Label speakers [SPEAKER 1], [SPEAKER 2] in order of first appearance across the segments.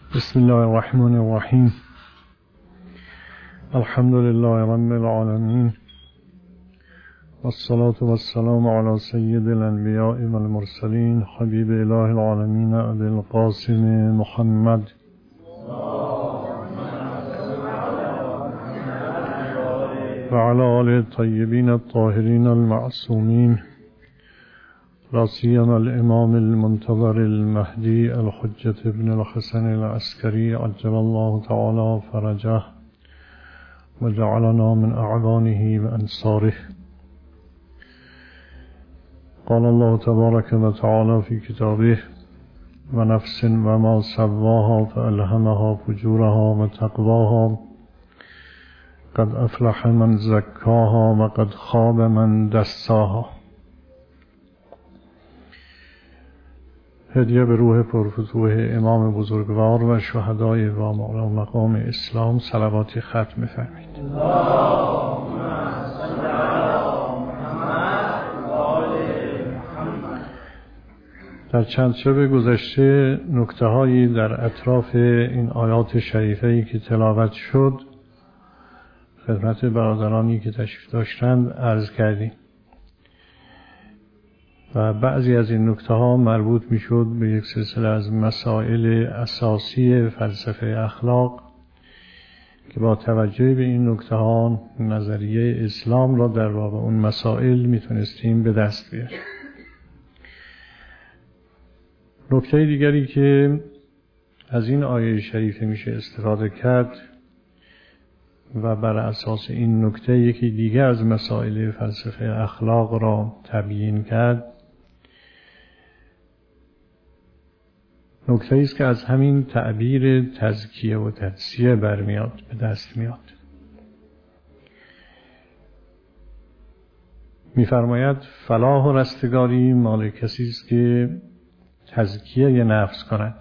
[SPEAKER 1] بسم الله الرحمن الرحیم. الحمد لله رب العالمین والصلاة والسلام على سید الانبیاء والمرسلین حبیب اله العالمین ابی القاسم محمد و علی آله الطیبین الطاهرین المعصومین، لا سیما الامام المنتظر المهدی الحجة ابن الحسن العسکری عجل الله تعالی فرجه و جعلنا من اعوانه و انصاره. قال الله تبارک و تعالی فی کتابه و نفس و ما سواها فالهمها فجورها و تقواها قد افلح من زکاها و قد خاب من دساها. هدیه به روح پرفتوح امام بزرگوار و شهدای و مقام اسلام صلواتی ختم فرمایید. در چند شب گذشته نکته‌هایی در اطراف این آیات شریفه‌ای که تلاوت شد خدمت برادرانی که تشریف داشتند عرض کردیم و بعضی از این نکته‌ها مربوط می‌شد به یک سلسله از مسائل اساسی فلسفه اخلاق که با توجه به این نکته‌ها نظریه اسلام را در باب اون مسائل میتونستیم به دست بیاریم. نکته دیگری که از این آیه شریفه میشه استفاده کرد و بر اساس این نکته یکی دیگر از مسائل فلسفه اخلاق را تبیین کرد، نکته است که از همین تعبیر تزکیه و تجزیه برمیاد، به دست میاد. می‌فرماید فلاح و رستگاری مال کسی است که تزکیه نفس کند.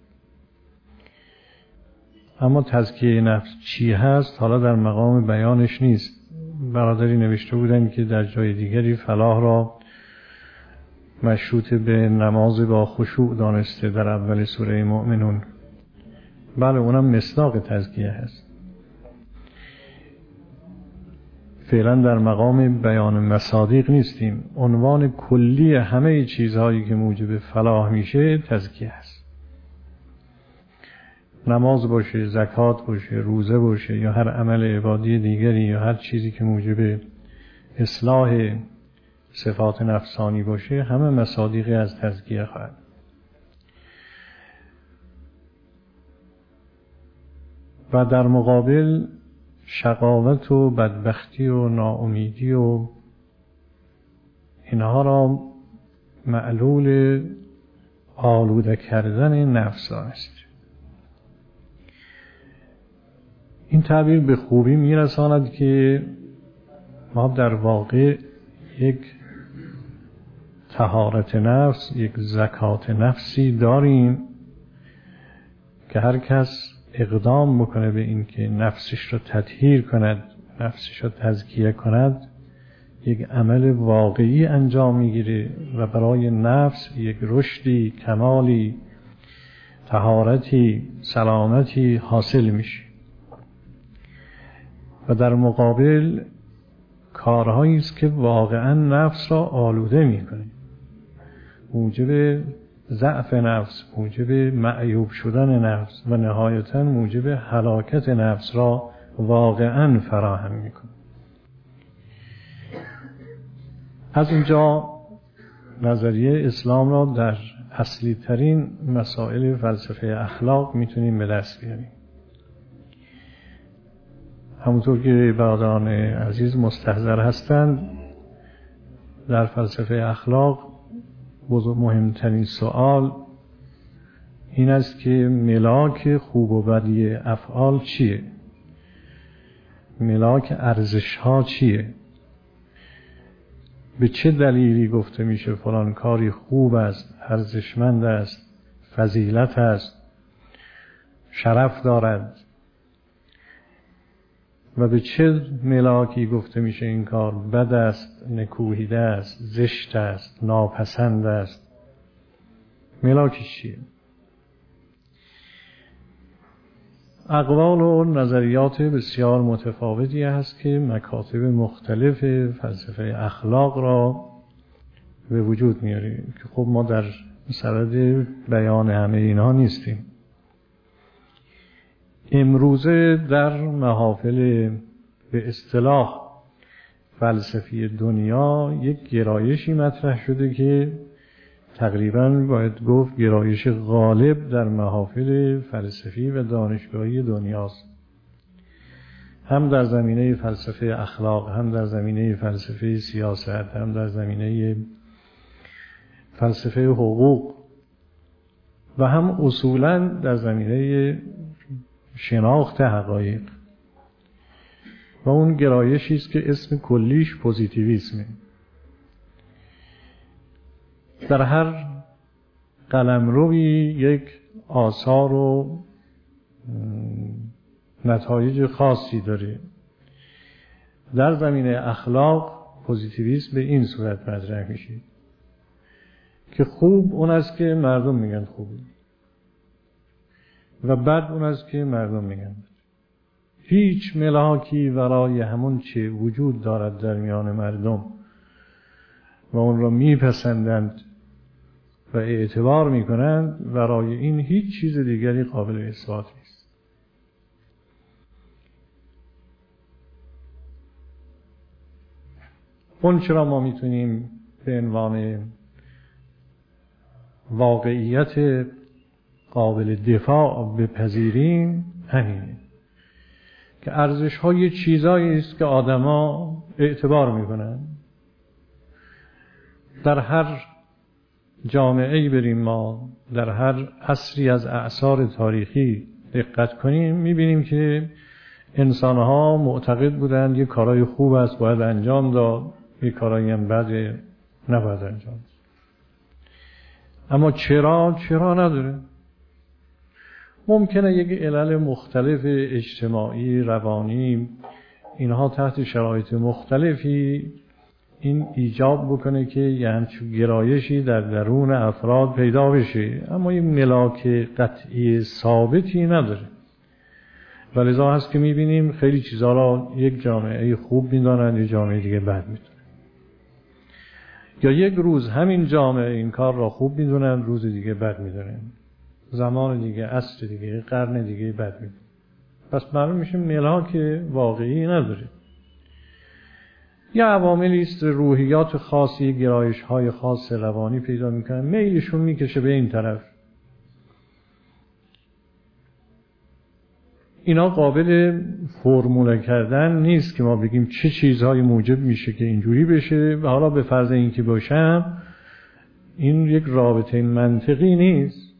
[SPEAKER 1] اما تزکیه نفس چی هست حالا در مقام بیانش نیست. برادری نوشته بودن که در جای دیگری فلاح را مشروط به نماز با خشوع دانسته در اول سوره مؤمنون. بله، اونم مصداق تزکیه هست. فعلا در مقام بیان مصادیق نیستیم. عنوان کلی همه چیزهایی که موجب فلاح میشه تزکیه هست. نماز باشه، زکات باشه، روزه باشه یا هر عمل عبادی دیگری یا هر چیزی که موجب اصلاح صفات نفسانی باشه همه مصادیقی از تزکیه خواهد. و در مقابل شقاوت و بدبختی و ناامیدی و اینها را معلول آلوده کردن نفس است. این تعبیر به خوبی میرساند که ما در واقع یک طهارت نفس، یک زکات نفسی داریم که هر کس اقدام بکنه به این که نفسش رو تطهیر کند، نفسش رو تزکیه کند، یک عمل واقعی انجام میگیره و برای نفس یک رشدی، کمالی، طهارتی، سلامتی حاصل میشه. و در مقابل کارهایی است که واقعا نفس را آلوده میکنه، موجب ضعف نفس، موجب معیوب شدن نفس و نهایتا موجب هلاکت نفس را واقعا فراهم میکنه. از اینجا نظریه اسلام را در اصلی ترین مسائل فلسفه اخلاق میتونیم به دست بیاریم. همونطور که برادران عزیز مستحضر هستند، در فلسفه اخلاق مهمترین سوال این است که ملاک خوب و بدی افعال چیه؟ ملاک ارزش ها چیه؟ به چه دلیلی گفته میشه فلان کاری خوب است، ارزشمند است، فضیلت است، شرف دارد؟ و به چه ملاکی گفته میشه این کار بد است، نکوهیده است، زشت است، ناپسند است؟ ملاکش چیه؟ اقوال و نظریات بسیار متفاوتی هست که مکاتب مختلف فلسفه اخلاق را به وجود میاره که خب ما در صدد بیان همه اینها نیستیم. امروزه در محافل به اصطلاح فلسفی دنیا یک گرایشی مطرح شده که تقریباً باید گفت گرایش غالب در محافل فلسفی و دانشگاهی دنیاست، هم در زمینه فلسفه اخلاق، هم در زمینه فلسفه سیاست، هم در زمینه فلسفه حقوق و هم اصولاً در زمینه شناخت حقایق. و اون گرایشی است که اسم کلیش پوزیتیویسمه. در هر قلمروی یک آثار و نتایج خاصی داره. در زمینه اخلاق پوزیتیویسم به این صورت مطرح میشه که خوب اون است که مردم میگن خوبه و بد اون است که مردم میگن. هیچ ملاکی ورای همون چه وجود دارد در میان مردم و اون را میپسندند و اعتبار میکنند، ورای این هیچ چیز دیگری قابل اثبات نیست. اون چرا ما میتونیم به عنوان واقعیت قابل دفاع بپذیریم همینه که ارزش های چیزایی است که آدما اعتبار میکنن. در هر جامعه‌ای بریم ما، در هر عصری از اعصار تاریخی دقت کنیم، میبینیم که انسانها معتقد بودند یه کارای خوب است باید انجام داد، یه کارایی هم بده نباید انجام داد. اما چرا نداره. ممکنه یک علل مختلف اجتماعی، روانی، اینها تحت شرایط مختلفی این ایجاب بکنه که یه همچون گرایشی در درون افراد پیدا بشه، اما این ملاک قطعی ثابتی نداره. ولذا هست که میبینیم خیلی چیزا را یک جامعه خوب میدانند، یک جامعه دیگه بد میدونند. یا یک روز همین جامعه این کار را خوب میدونند، روز دیگه بد میدونند، زمان دیگه، عصر دیگه، قرن دیگه بد میدونند. پس معلوم میشه ملاک واقعی نداره. یا عواملی است، روحیات خاصی، گرایش‌های خاص روانی پیدا میکنن، میلشون میکشه به این طرف. اینا قابل فرموله کردن نیست که ما بگیم چه چیزهایی موجب میشه که اینجوری بشه و حالا به فرض اینکه باشم این یک رابطه منطقی نیست.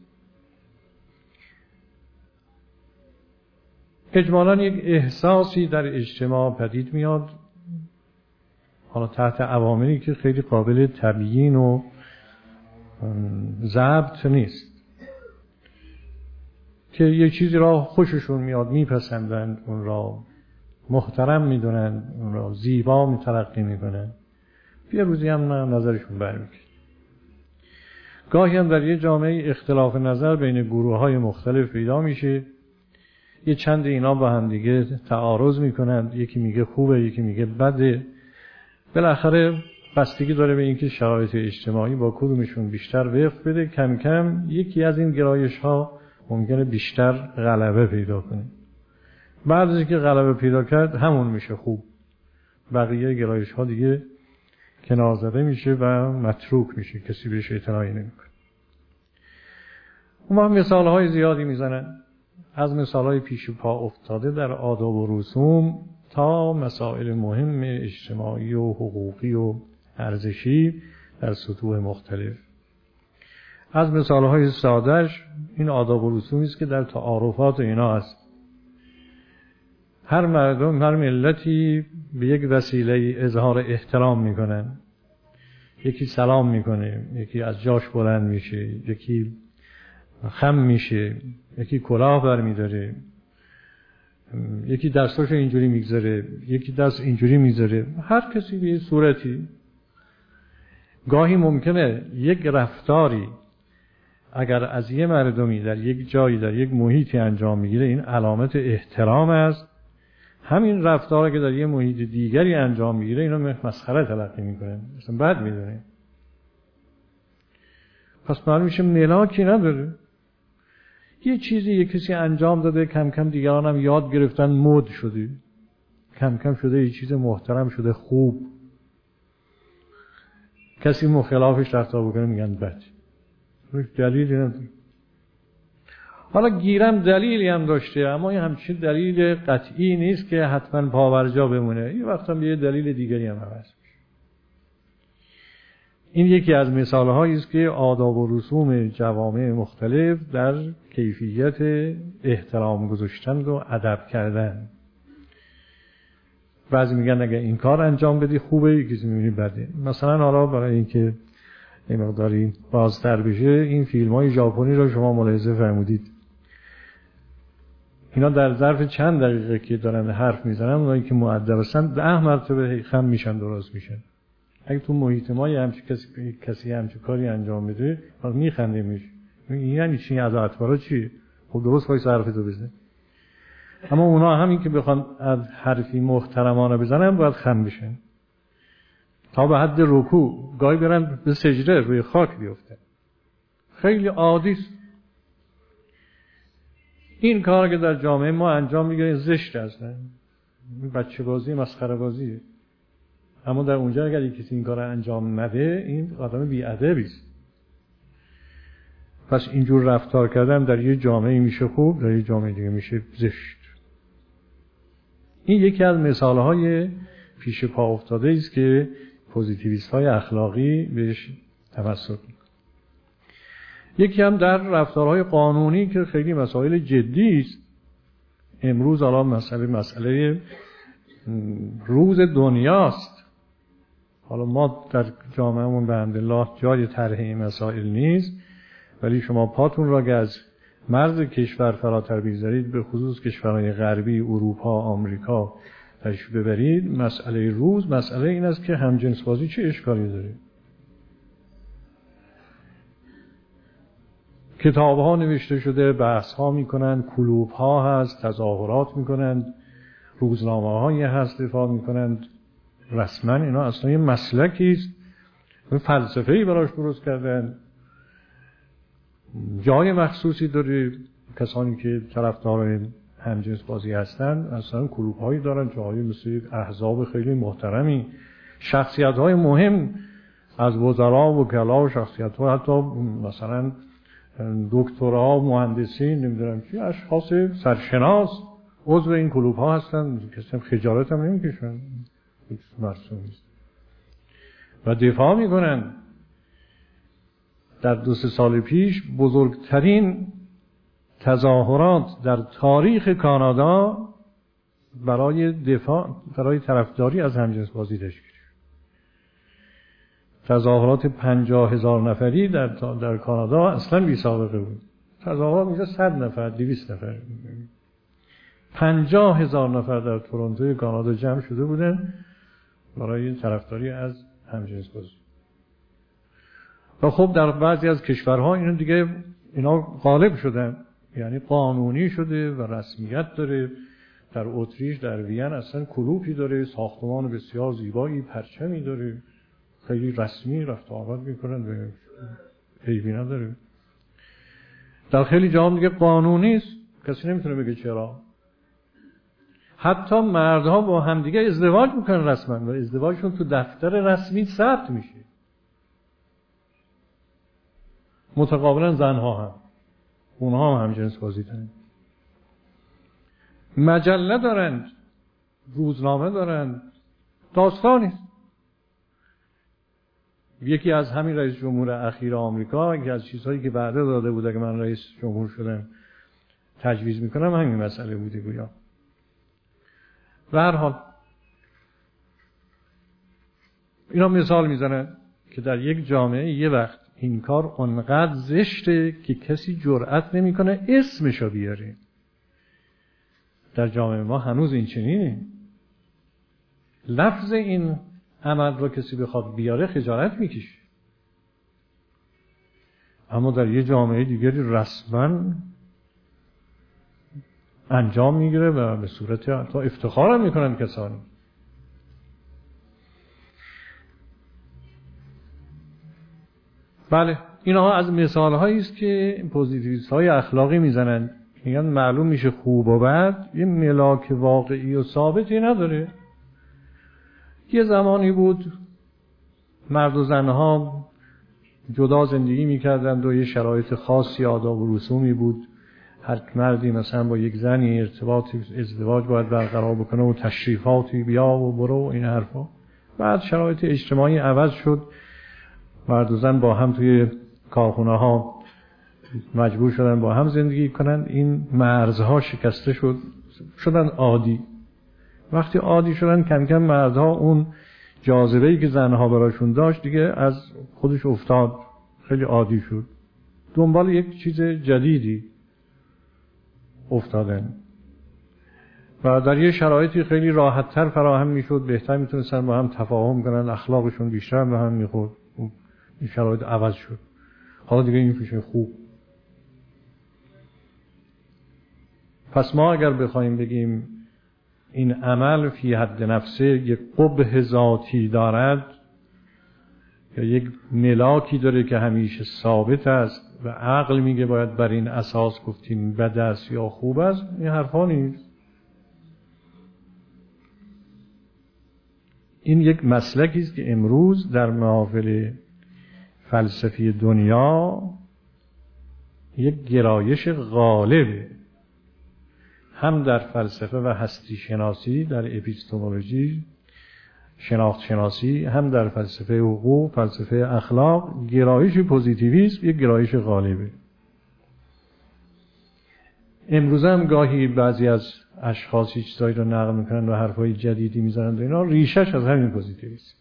[SPEAKER 1] اجمالاً یک احساسی در اجتماع پدید میاد، حالا تحت عواملی که خیلی قابل تبیین و ضبط نیست، که یک چیزی را خوششون میاد، میپسندند، اون را محترم میدونند، اون را زیبا میتلقی میکنند، یه روزی هم نظرشون برمیگرده. گاهی هم در یه جامعه اختلاف نظر بین گروه‌های مختلف پیدا میشه، یه چند اینا با هم دیگه تعارض میکنند، یکی میگه خوبه یکی میگه بده. بالاخره بستگی داره به اینکه شرایط اجتماعی با کدومشون بیشتر وفق بده. کم کم یکی از این گرایش ها ممکنه بیشتر غلبه پیدا کنه. بعد از اینکه غلبه پیدا کرد همون میشه خوب، بقیه گرایش ها دیگه کنار زده میشه و متروک میشه، کسی بهش اعتنایی نمیکنه. اما مثال های زیادی میزنن، از مثال های پیش پا افتاده در آداب و رسوم تا مسائل مهم اجتماعی و حقوقی و ارزشی در سطوح مختلف. از مثالهای سادهش این آداب و رسومی است که در تعارفات اینا هست. هر مردم، هر ملتی به یک وسیله اظهار احترام میکنن. یکی سلام میکنه، یکی از جاش بلند میشه، یکی خم میشه، یکی کلاه برمیداره، یکی دستاشو اینجوری میگذاره، یکی دست اینجوری میذاره، هر کسی به صورتی. گاهی ممکنه یک رفتاری اگر از یه مردمی در یک جایی در یک محیطی انجام میگیره این علامت احترام است. همین رفتار که در یه محیط دیگری انجام میگیره اینو مسخره تلقی میکنه، مثلا بد میدونه. پس معلوم میشه ملاکی نداره. یه چیزی یه کسی انجام داده، کم کم دیگران هم یاد گرفتن، مد شده، کم کم شده یه چیز محترم شده، خوب. کسی مخالفش رفتار بکنه میگن بد. دلیلی نداره. حالا گیرم دلیلی هم داشته، اما این همچین دلیل قطعی نیست که حتما پاورجا بمونه. یه وقت هم یه دلیل دیگری هم هست. این یکی از مثالهایی است که آداب و رسوم جوامع مختلف در کیفیت احترام گذاشتن و ادب کردن. بعضی میگن اگه این کار انجام بدی خوبه، یکی میگه بده. مثلا حالا برای اینکه این مقداری بازتر بشه، این فیلم‌های ژاپنی رو شما ملاحظه فرمودید، اینا در ظرف چند دقیقه که دارن حرف میزنن، اونایی که مؤدب هستن 10 مرتبه خم میشن، درست میشن. اگه تو محیط ما همچین کسی همچین کاری انجام بده، ما میخندیم میشه. این یعنی چی؟ از اطوارا چی؟ خب درست وایس حرفتو بزن. اما اونا همین که بخوان از حرفی محترمانه بزنن باید خم بشن. تا به حد رکوع، گاهی برن به سجده روی خاک بیفتن. خیلی عادی است. این کار که در جامعه ما انجام میگیره زشت هستن. بچه بازی، مسخره بازیه. اما در اونجا اگر کسی این کار انجام نده، این آدم بی‌ادبی است. پس اینجور رفتار کردن در یه جامعه میشه خوب، در یه جامعه دیگه میشه زشت. این یکی از مثالهای پیش پا افتاده است که پوزیتیویست‌های اخلاقی بهش توسط می‌کنن. یکی هم در رفتارهای قانونی که خیلی مسائل جدی است. امروز الان مسئله روز دنیاست. حالا ما در جامعهمون به حمدالله جای طرح این مسائل نیست، ولی شما پاتون را که از مرز کشور فراتر بگذارید، به خصوص کشورهای غربی، اروپا، آمریکا تشریف ببرید، مسئله روز مسئله این است که همجنس بازی چه اشکالی داره. کتاب ها نوشته شده، بحث ها میکنند، کلوب ها هست، تظاهرات میکنند، روزنامه هایی هست دفاع میکنند. رسما اینا اصلا یه مسلکی است، فلسفه‌ای براش درست کردن، جای مخصوصی داره. کسانی که طرفدار همجنس بازی هستن اصلا کلوب هایی دارن، جایی مثل احزاب خیلی محترمی، شخصیت های مهم از وزرا و وکلا و شخصیت ها، حتی مثلا دکترها، مهندسین، نمیدونم چی، اشخاص سرشناس عضو این کلوب ها هستن. کسی خجالت هم نمیکشن، مرسوم نیست و دفاع میکنن. در 2-3 سال پیش بزرگترین تظاهرات در تاریخ کانادا برای طرفداری از همجنس بازی تشکیل شد. تظاهرات 50,000 نفری در کانادا اصلا بی سابقه بود. تظاهرات میشه 100 نفر، 200 نفر. 50,000 نفر در تورنتو کانادا جمع شده بودن برای طرفداری از همجنس بازی. و خب در بعضی از کشورها اینا غالب شدن، یعنی قانونی شده و رسمیت داره. در اتریش، در وین اصلا کلوپی داره، ساختمان بسیار زیبایی، پرچمی داره، خیلی رسمی رفت آمد میکنن و عیبی نداره. در خیلی جاها دیگه قانونی است، کسی نمیتونه بگه چرا. حتی مردها با همدیگه ازدواج میکنن رسما و ازدواجشون تو دفتر رسمی ثبت میشه. متقابلا زنها هم، اونها هم همجنس بازی دارن. مجله دارن، روزنامه دارن، داستانی. یکی از همین رئیس جمهور اخیر آمریکا، یکی از چیزهایی که وعده داده بود که من رئیس جمهور شدم تجویز میکنم همین مسئله بوده گویا. به هر حال اینا مثال میزنن که در یک جامعه یه وقت این کار اونقدر زشته که کسی جرئت نمیکنه اسمشو بیاره. در جامعه ما هنوز این چنینه. لفظ این عمل رو کسی بخواد بیاره خجالت میکشه. اما در یه جامعه دیگری رسما انجام میگیره و به صورت حتی افتخار هم میکنن کسانی. بله، اینها از مثال هایی است که پوزیتیویست های اخلاقی میزنن، میگن معلوم میشه خوب و بد یه ملاک واقعی و ثابتی نداره. یه زمانی بود مرد و زنها جدا زندگی میکردند و یه شرایط خاصی آداب و رسومی بود، هر مردی مثلا با یک زنی ارتباط ازدواج باید برقرار بکنه و تشریفاتی بیا و برو و این حرفا. بعد شرایط اجتماعی عوض شد، مرد و زن با هم توی کارخونه ها مجبور شدن با هم زندگی کنن، این مرزها شکسته شدن عادی. وقتی عادی شدن کم کم مردها اون جاذبه‌ای که زنها براشون داشت دیگه از خودش افتاد، خیلی عادی شد، دنبال یک چیز جدیدی افتادن و در یه شرایطی خیلی راحت‌تر فراهم میشد، بهتر میتونستن با هم تفاهم کنن، اخلاقشون بیشتر به هم میخورد. این شرایط عوض شد، حالا دیگه این پیشه خوب. پس ما اگر بخوایم بگیم این عمل فی حد نفسه یک قبح ذاتی دارد یا یک ملاکی داره که همیشه ثابت است و عقل میگه باید بر این اساس گفتیم بد است یا خوب است، این حرفا نیست. این یک مسلکی است که امروز در محافل فلسفی دنیا یک گرایش غالبه، هم در فلسفه و هستی شناسی، در اپیستمولوژی شناخت شناسی، هم در فلسفه حقوق، فلسفه اخلاق، گرایش پوزیتیویسم یک گرایش غالبه. امروز هم گاهی بعضی از اشخاص چیزایی رو نقل میکنن و حرفای جدیدی میزنن و اینا ریشش از همین پوزیتیویسم.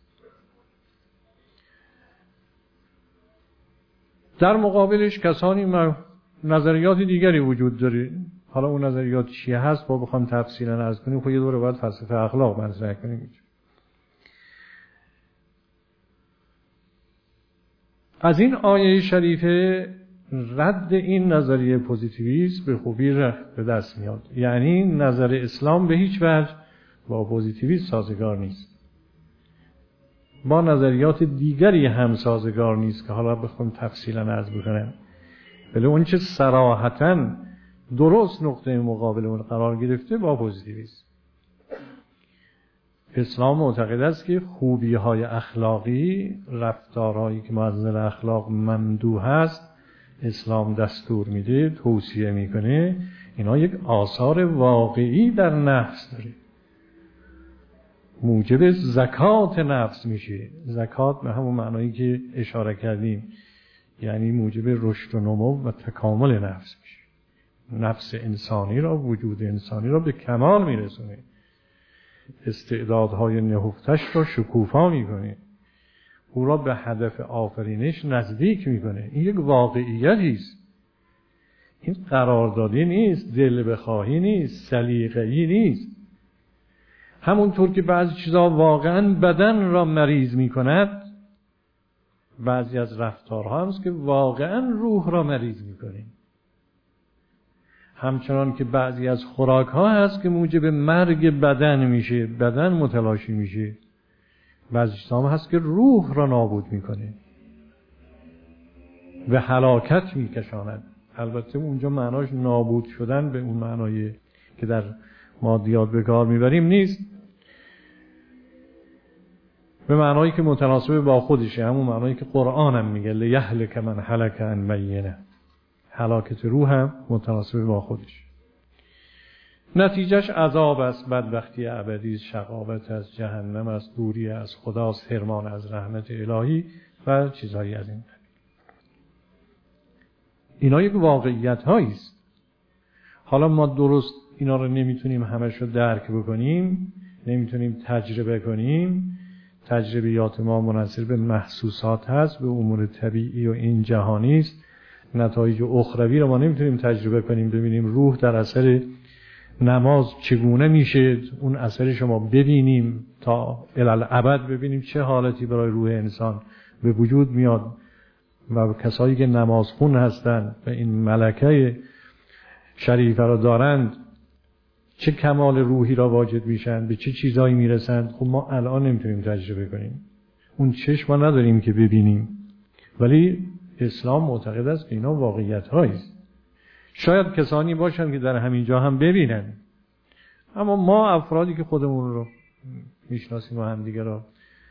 [SPEAKER 1] در مقابلش کسانی نظریات دیگری وجود داره. حالا اون نظریات چیه هست با بخوام تفصیلا عرض کنیم خب یه دوره باید فلسفه اخلاق مطرح کنیم. از این آیه شریفه رد این نظریه پوزیتیویسم به خوبی به دست میاد. یعنی نظر اسلام به هیچ وجه با پوزیتیویسم سازگار نیست، با نظریات دیگری هم سازگار نیست که حالا بخوام تفصیلا عرض بکنم. ولی اون چه صراحتاً درست نقطه مقابل اون قرار گرفته با پوزیتیویسم. اسلام معتقد است که خوبی‌های اخلاقی، رفتارهایی که معزز اخلاق ممدوح است، اسلام دستور میده، توصیه میکنه، اینا یک آثار واقعی در نفس داره، موجب زکات نفس میشه. زکات به همون معنایی که اشاره کردیم، یعنی موجب رشد و نمو و تکامل نفس میشه. نفس انسانی را، وجود انسانی را به کمال میرسونه، استعدادهای نهفتش را شکوفا میکنه، او را به هدف آفرینش نزدیک میکنه. این یک واقعیتی است، این قراردادی نیست، دل بخواهی نیست، سلیقه‌ای نیست. همونطور که بعضی چیزا واقعا بدن را مریض میکند، بعضی از رفتارها هست که واقعا روح را مریض میکنه. همچنان که بعضی از خوراک ها هست که موجب مرگ بدن میشه، بدن متلاشی میشه. بعضی چیزا هست که روح را نابود میکنه، به هلاکت میکشاند. البته اونجا معناش نابود شدن به اون معنایی که در مادیات به کار میبریم نیست، به معنایی که متناسب با خودشه، همون معنایی که قرآن هم میگه لیهلک من هلک عن بینه. هلاکت روح هم متناسب با خودش. نتیجهش عذاب است، بدبختی ابدی، شقاوت از جهنم است، دوری از خداست، حرمان از رحمت الهی و چیزهایی از این. اینا یک واقعیت هایی است. حالا ما درست اینا رو نمیتونیم همش رو درک بکنیم، نمیتونیم تجربه کنیم. تجربیات ما منحصر به محسوسات هست، به امور طبیعی و این جهانی است. نتایج اخروی رو ما نمیتونیم تجربه کنیم، ببینیم روح در اثر نماز چگونه میشه، اون اثر شما ببینیم تا الالعبد، ببینیم چه حالتی برای روح انسان به وجود میاد و کسایی که نمازخون هستند و این ملکه شریفه را دارند چه کمال روحی را واجد میشن، به چه چیزایی میرسند. خب ما الان نمیتونیم تجربه کنیم، اون چشم ما نداریم که ببینیم، ولی اسلام معتقد است که اینا واقعیت هاییست. شاید کسانی باشن که در همین جا هم ببینن، اما ما افرادی که خودمون رو میشناسیم و همدیگه رو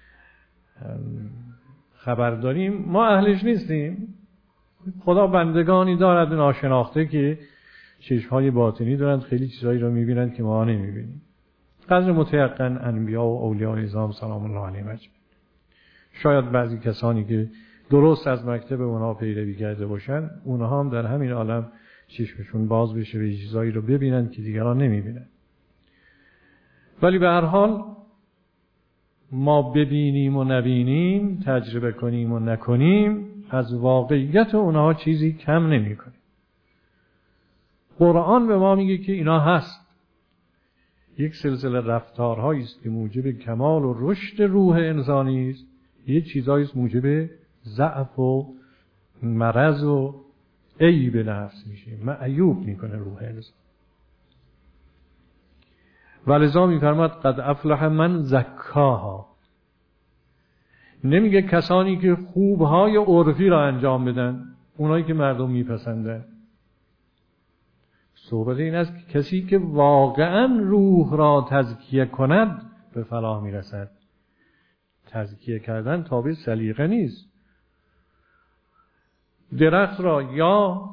[SPEAKER 1] خبر داریم، ما اهلش نیستیم. خدا بندگانی دارد ناشناخته که چشم‌های باطنی دارند، خیلی چیزایی رو می‌بینند که ما نمی‌بینیم. قدر متيقن انبیا و اولیاء نظام سلام الله علیهم اجمعین. شاید بعضی کسانی که درست از مکتب اونها پیروی کرده باشن، اونها هم در همین عالم چشمشون باز بشه و چیزایی رو ببینند که دیگران نمی‌بینند. ولی به هر حال ما ببینیم و نبینیم، تجربه کنیم و نکنیم، از واقعیت اونها چیزی کم نمی‌کنیم. قرآن به ما میگه که اینا هست. یک سلسله رفتارهایی است که موجب کمال و رشد روح انسانی است، یک چیزایی است موجب ضعف و مرض و عیب نفس میشه، معیوب میکنه روح انسان. ولذا میفرماد قد افلح من زکاها. نمیگه کسانی که خوبهای عرفی را انجام بدن، اونایی که مردم میپسندن. صحبت این است که کسی که واقعا روح را تزکیه کند به فلاح میرسد. تزکیه کردن تابع سلیقه نیست. درخت را یا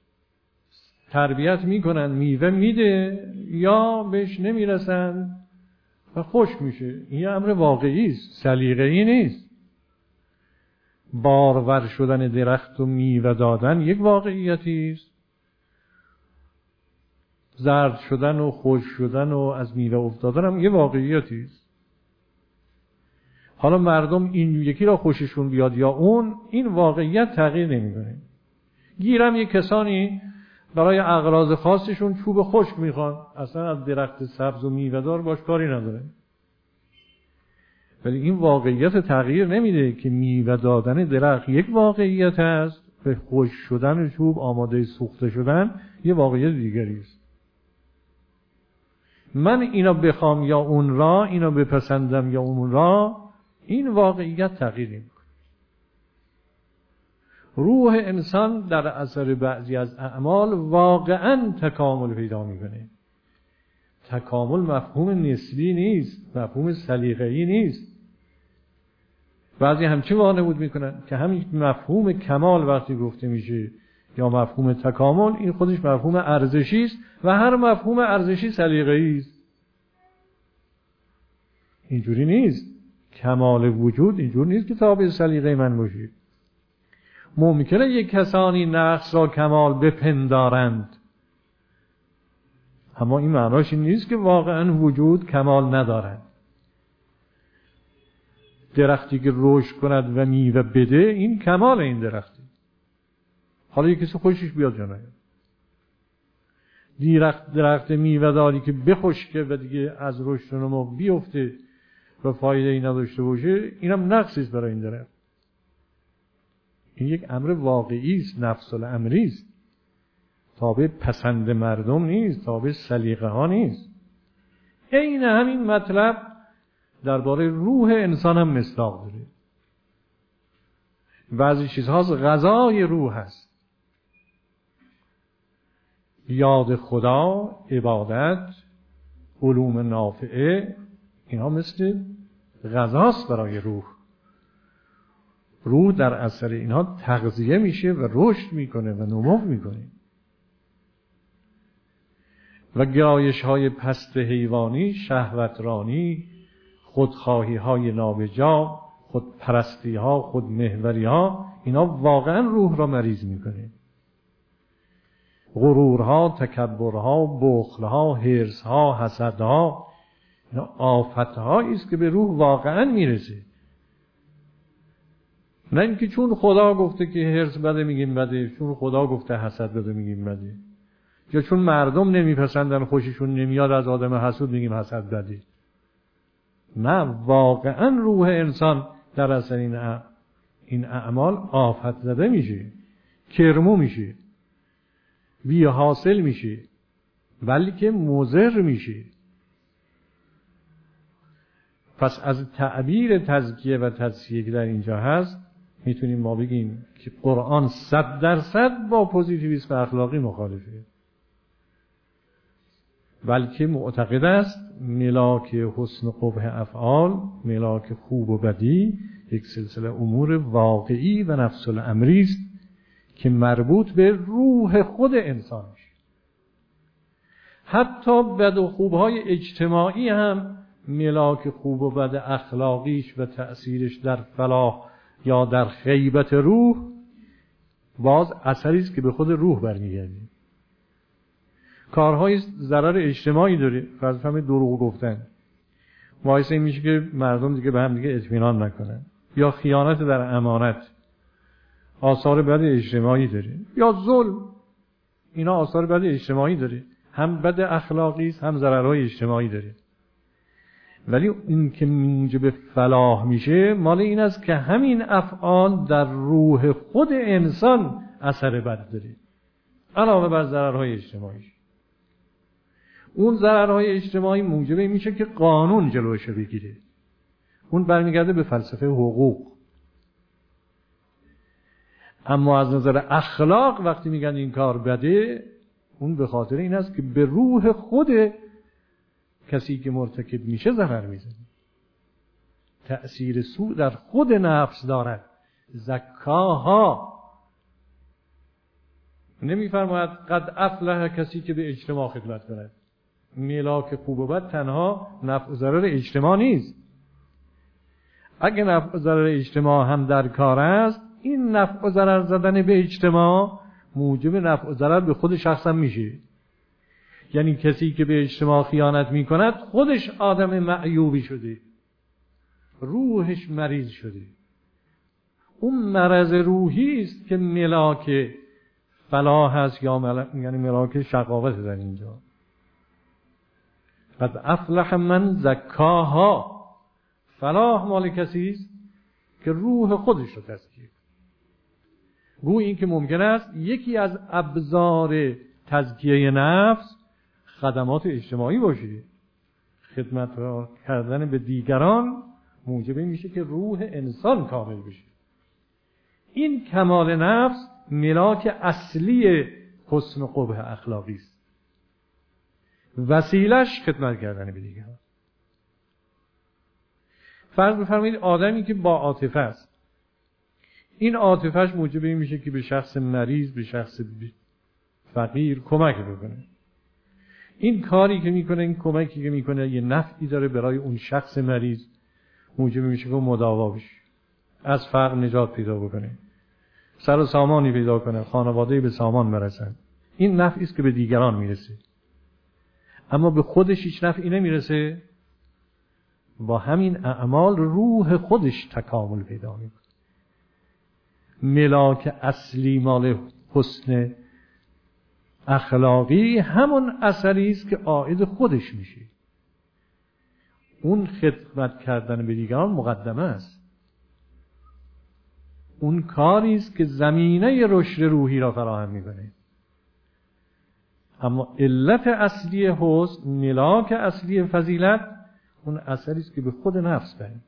[SPEAKER 1] تربیت میکنن میوه میده یا بهش نمیرسن و خشک میشه. این امر واقعی است، سلیقه‌ای نیست. بارور شدن درخت و میوه دادن یک واقعیتی است. زرد شدن و خشک شدن و از میوه افتادن هم یه واقعیتی است. حالا مردم این یکی را خوششون بیاد یا اون، این واقعیت تغییر نمیکنه. گیرم یک کسانی برای اغراض خاصشون چوب خشک میخوان، اصلا از درخت سبز و میوه‌دار باش کاری نداره. ولی این واقعیت تغییر نمیده که میوه دادن درخت یک واقعیت است، به خشک شدن چوب آماده سوخته شدن یه واقعیت دیگری است. من اینا بخوام یا اون را، اینا بپسندم یا اون را، این واقعیت تغییر نمیکنه. روح انسان در اثر بعضی از اعمال واقعا تکامل پیدا میکنه. تکامل مفهوم نسبی نیست، مفهوم سلیقه‌ای نیست. بعضی همچین وانمود میکنن که همین مفهوم کمال وقتی گفته میشه یا مفهوم تکامل، این خودش مفهوم ارزشی است و هر مفهوم ارزشی سلیقه‌ای است. اینجوری نیست. کمال وجود اینجوری نیست که تابع سلیقه من باشه. ممکنه یک کسانی نقص را کمال بپندارند، اما این معناش این نیست که واقعا وجود کمال ندارد. درختی که رشد کند و میوه بده، این کمال این درختی. حالا یک کسی خوشش بیاد یا نه. درخت میوه داری که بخشکه و دیگه از رشد و نمو بیفته و فایده ای نداشته باشه، اینم نقصی است برای این درخت. این یک امر واقعی است، نفس الامری است، تابع پسند مردم نیست، تابع سلیقه ها نیست. این همین مطلب درباره روح انسان هم مصداق داره. بعضی چیزها غذای روح است. یاد خدا، عبادت، علوم نافعه، اینا مثل غذاست برای روح. روح در اثر اینها تغذیه میشه و رشد میکنه و نمو میکنه. و گرایش های پست حیوانی، شهوترانی، خودخواهی های نابجا، خودپرستی ها، خودمحوری ها، اینا واقعا روح را مریض میکنه. غرورها، تکبرها، بخلها، حرصها، حسدها، اینا آفتهایی است که به روح واقعا میرسه. نه اینکه چون خدا گفته که حرص بده میگیم بده، چون خدا گفته حسد بده میگیم بده، یا چون مردم نمیپسندن خوششون نمیاد از آدم حسود میگیم حسد بده. نه، واقعا روح انسان در اثر این اعمال آفت زده میشه، کرمو میشه، بی حاصل میشه، بلکه مضر میشه. پس از تعبیر تزکیه و تزکیه که در اینجا هست میتونیم ما بگیم که قرآن 100% با پوزیتیویسم اخلاقی مخالفه، بلکه معتقد است ملاک حسن و قبح افعال، ملاک خوب و بدی، یک سلسله امور واقعی و نفس الامری است که مربوط به روح خود انسان میشه. حتی بد و خوبهای اجتماعی هم ملاک خوب و بد اخلاقیش و تأثیرش در فلاح یا در خیبت روح باز اثری است که به خود روح برمیگرده. کارهای ضرر اجتماعی داره، فرض کنید دروغ گفتن باعث این میشه که مردم دیگه به هم دیگه اطمینان نکنن، یا خیانت در امانت آثار بد اجتماعی داره، یا ظلم، اینا آثار بد اجتماعی داره، هم بد اخلاقی است هم ضررهای اجتماعی داره. ولی این که موجب فلاح میشه مال این است که همین افعال در روح خود انسان اثر بد داره علاوه بر ضررهای اجتماعی. اون ضررهای اجتماعی موجب میشه که قانون جلوش رو بگیره. اون برمیگرده به فلسفه حقوق. اما از نظر اخلاق وقتی میگن این کار بده، اون به خاطر این است که به روح خود کسی که مرتکب میشه ضرر میزنه، تأثیر سوء در خود نفس دارد. زکاها نمیفرماید قد افلح کسی که به اجتماع خدمت کند. ملاک خوب و بد تنها نفع و ضرر اجتماع نیست. اگه نفع و ضرر اجتماع هم در کار است، این نفع و ضرر زدن به اجتماع موجب نفع و ضرر به خود شخص هم میشه. یعنی کسی که به اجتماع خیانت میکند خودش آدم معیوبی شده، روحش مریض شده. اون مرض روحی است که ملاک فلاح هست یا یعنی ملاک شقاوت در اینجا. قد افلح من زکاها، فلاح مال کسی است که روح خودش رو تزکیه. گویا این که ممکن است یکی از ابزار تزکیه نفس خدمات اجتماعی باشه. خدمت کردن به دیگران موجب میشه که روح انسان کامل بشه. این کمال نفس ملاک اصلی حسن و قبح اخلاقی است. وسیلش خدمت کردن به دیگران. فرض بفرمایید آدمی که با عاطفه است، این عاطفهش موجب این میشه که به شخص مریض، به شخص فقیر کمک بکنه. این کاری که میکنه، این کمکی که میکنه یه نفعی داره برای اون شخص مریض، موجب میشه که مداوا بشه، از فقر نجات پیدا بکنه، سر و سامانی پیدا کنه، خانواده‌ای به سامان برسن. این نفعی است که به دیگران میرسه. اما به خودش هیچ نفعی نمیرسه. با همین اعمال روح خودش تکامل پیدا میکنه. ملاک اصلی مال حسن اخلاقی همون اثری است که عائد خودش میشه. اون خدمت کردن به دیگران مقدمه است. اون کاری است که زمینه رشد روحی را فراهم میکنه. اما علت اصلی حسن، ملاک اصلی فضیلت، اون اثری است که به خود نفس برمیگرده.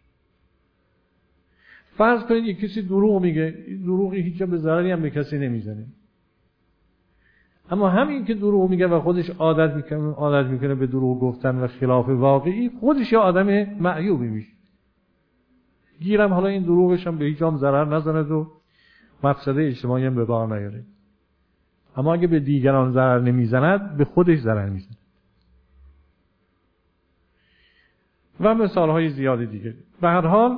[SPEAKER 1] فرض کنید یک کسی دروغ میگه، دروغی هیچ به ضرری هم به کسی نمیزنه، اما همین که دروغ میگه و خودش عادت میکنه به دروغ گفتن و خلاف واقعی، خودش یه آدم معیوبی میشه. گیرم حالا این دروغش هم به هیچ جام ضرر نزند و مفسده اجتماعی هم به بار نیاره. اما اگه به دیگران ضرر نمیزند، به خودش ضرر میزند. و مثالهای زیادی دیگه. به هر حال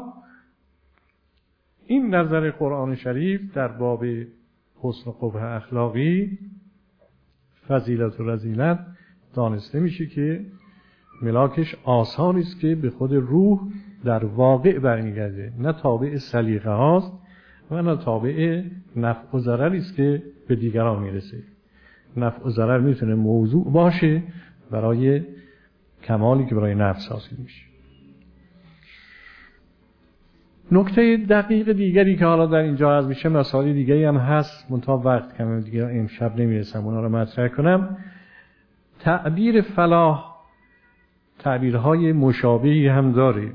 [SPEAKER 1] این نظر قرآن شریف در باب حسن و قبح اخلاقی، فضیلت و رذیلت، دانسته میشه که ملاکش آثاری است که به خود روح در واقع برمیگرده، نه تابع سلیقه هاست و نه تابع نفع و ضرری است که به دیگران میرسه. نفع و ضرر میتونه موضوع باشه برای کمالی که برای نفس حاصل میشه. نکته دقیق دیگری که حالا در اینجا از میشه، مسائل دیگری هم هست، منتها وقت کمه دیگه امشب نمیرسم اونا رو مطرح کنم. تعبیر فلاح تعبیرهای مشابهی هم داره.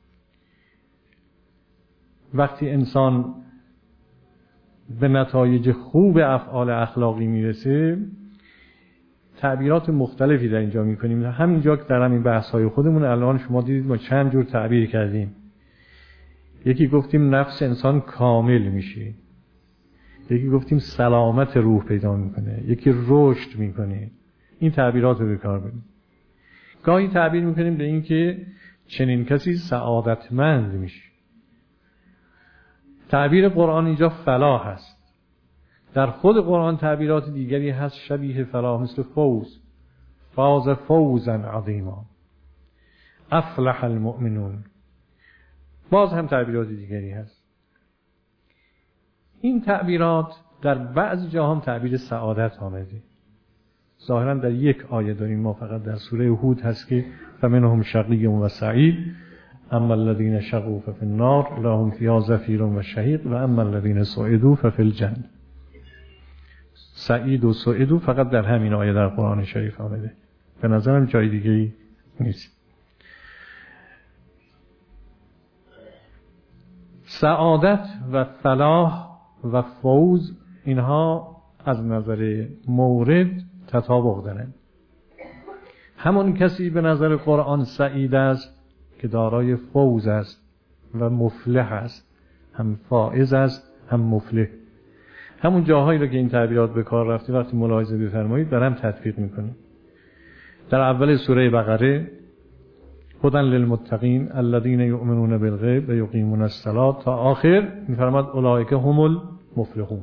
[SPEAKER 1] وقتی انسان به نتایج خوب افعال اخلاقی میرسه، تعبیرات مختلفی در اینجا میکنیم. همینجا که در همین بحث‌های خودمون الان شما دیدید ما چند جور تعبیر کردیم. یکی گفتیم نفس انسان کامل میشه، یکی گفتیم سلامت روح پیدا میکنه، یکی رشد میکنه. این تعبیرات رو به کار بریم. گاهی تعبیر میکنیم به این که چنین کسی سعادتمند میشه. تعبیر قرآن اینجا فلاح هست. در خود قرآن تعبیرات دیگری هست شبیه فلاح، مثل فوز، فاز فوزا عظیما، افلح المؤمنون. باز هم تعبیرات دیگری هست. این تعبیرات در بعضی جاها هم تعبیر سعادت آمده. ظاهرا در یک آیه داریم ما، فقط در سوره هود هست که فمنهم شقی و سعید، اما الذین شقوا ففی النار لهم فیها زفیر و شهیق و اما الذین سعدوا ففی الجنة. سعید و سعدوا فقط در همین آیه در قرآن شریف آمده، به نظرم جای دیگه نیست. سعادت و فلاح و فوز اینها از نظر مورد تطابق دارند. همون کسی به نظر قرآن سعید است که دارای فوز است و مفلح است، هم فائز است هم مفلح. همون جاهایی رو که این تعبیرات به کار رفته وقتی ملاحظه بفرمایید در هم تطبیق میکنیم. در اول سوره بقره هدی للمتقین الذین یؤمنون بالغیب و یقیمون الصلاة تا آخر میفرماد اولئک هم المفلحون.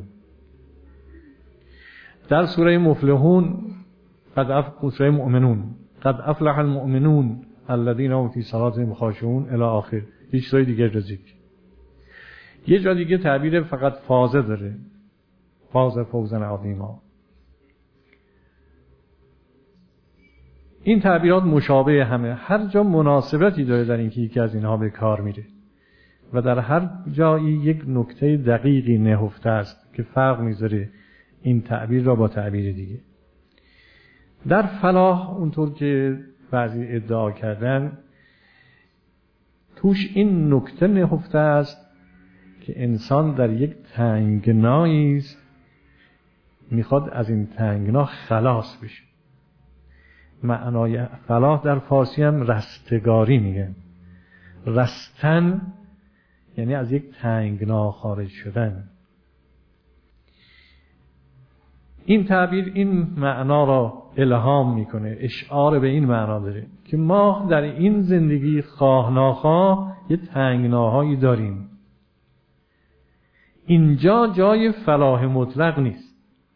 [SPEAKER 1] در سوره مفلحون سوره مؤمنون قد افلح المؤمنون الذین هم فی صلاتهم خاشعون الی آخر. هیچ جای دیگه رزق. یه جا دیگه تعبیر فقط فازه داره، فاز فوزا عظیما. این تعبیرات مشابه همه، هر جا مناسبتی داره در اینکه یکی از اینها به کار میره و در هر جایی یک نکته دقیقی نهفته است که فرق میذاره این تعبیر را با تعبیر دیگه. در فلاح اونطور که بعضی ادعا کردن توش این نکته نهفته است که انسان در یک تنگنایی است، میخواد از این تنگنا خلاص بشه. معنای فلاح در فارسی هم رستگاری میگن. رستن یعنی از یک تنگنا خارج شدن. این تعبیر این معنا را الهام میکنه، اشعار به این معنا داره که ما در این زندگی خواه ناخواه یه تنگناهایی داریم. اینجا جای فلاح مطلق نیست.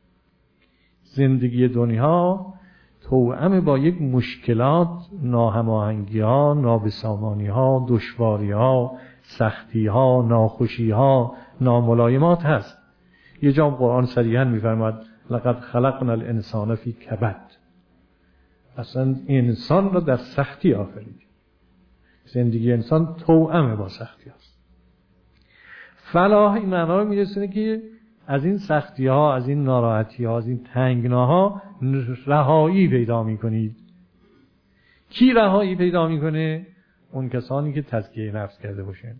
[SPEAKER 1] زندگی دنیا توأم با یک مشکلات، ناهماهنگی‌ها، نابسامانی‌ها، دشواری‌ها، سختی‌ها، ناخوشی‌ها، ناملایمات هست. یه جا قرآن صریحاً می‌فرماد لقد خلقنا الانسان فی کبد. اصلا انسان را در سختی آفرید. زندگی انسان توأم با سختی است. فلاح این معنا رو میرسونه که از این سختی ها، از این ناراحتی ها، از این تنگناها رهایی پیدا میکنید. کی رهایی پیدا میکنه؟ اون کسانی که تزکیه نفس کرده باشن.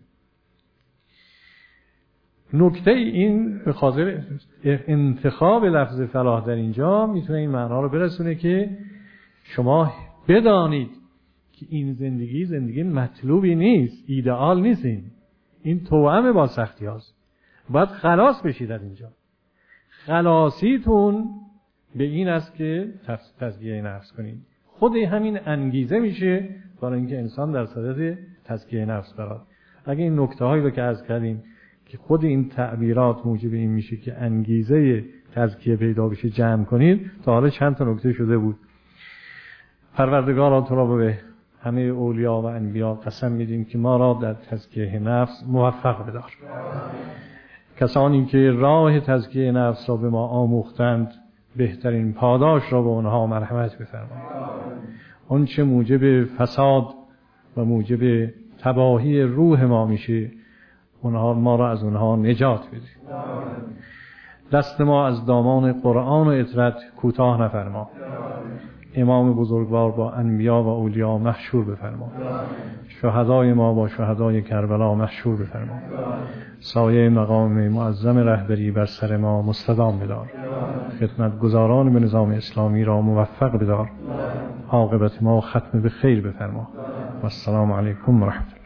[SPEAKER 1] نکته این به خاطر انتخاب لفظ فلاح در اینجا میتونه این معنا رو برسونه که شما بدانید که این زندگی مطلوبی نیست، ایدئال نیست. این توأم با سختی هاست. باید خلاص بشید از اینجا. خلاصیتون به این است که تزکیه نفس کنید. خود همین انگیزه میشه برای اینکه انسان در صدد تزکیه نفس براد. اگه این نکته هایی رو که عرض کردیم که خود این تعبیرات موجب این میشه که انگیزه تزکیه پیدا بشه جمع کنید، تا حالا چند تا نکته شده بود. پروردگارا تو را به همه اولیا و انبیا قسم میدیم که ما را در تزکیه نفس موفق بدار. کسانی که راه تزکیه نفس را به ما آموختند بهترین پاداش را به آنها مرحمت بفرمایید. اون چه موجب فساد و موجب تباهی روح ما میشه اونها ما را از اونها نجات بده. دست ما از دامان قرآن و عترت کوتاه نفرما. امام بزرگوار با انبیا و اولیا محشور بفرما. شهدای ما با شهدای کربلا محشور بفرما. سایه مقام معظم رهبری بر سر ما مستدام بدار. خدمتگزاران به نظام اسلامی را موفق بدار. عاقبت ما ختم به خیر بفرما. و السلام علیکم و رحمت الله.